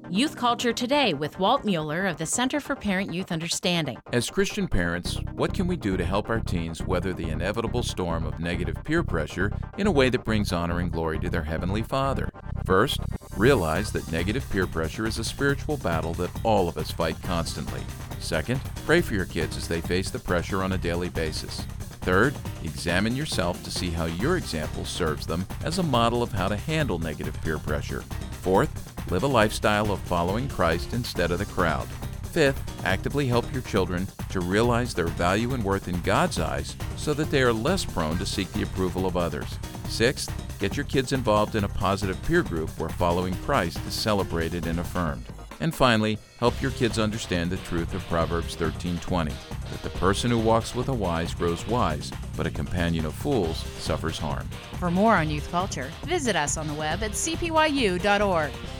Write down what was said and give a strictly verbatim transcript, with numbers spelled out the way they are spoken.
Youth Culture Today with Walt Mueller of the Center for Parent-Youth Understanding. As Christian parents, what can we do to help our teens weather the inevitable storm of negative peer pressure in a way that brings honor and glory to their Heavenly Father? First, realize that negative peer pressure is a spiritual battle that all of us fight constantly. Second, pray for your kids as they face the pressure on a daily basis. Third, examine yourself to see how your example serves them as a model of how to handle negative peer pressure. Fourth, live a lifestyle of following Christ instead of the crowd. Fifth, actively help your children to realize their value and worth in God's eyes so that they are less prone to seek the approval of others. Sixth, get your kids involved in a positive peer group where following Christ is celebrated and affirmed. And finally, help your kids understand the truth of Proverbs thirteen twenty, that the person who walks with the wise grows wise, but a companion of fools suffers harm. For more on youth culture, visit us on the web at c p y u dot org.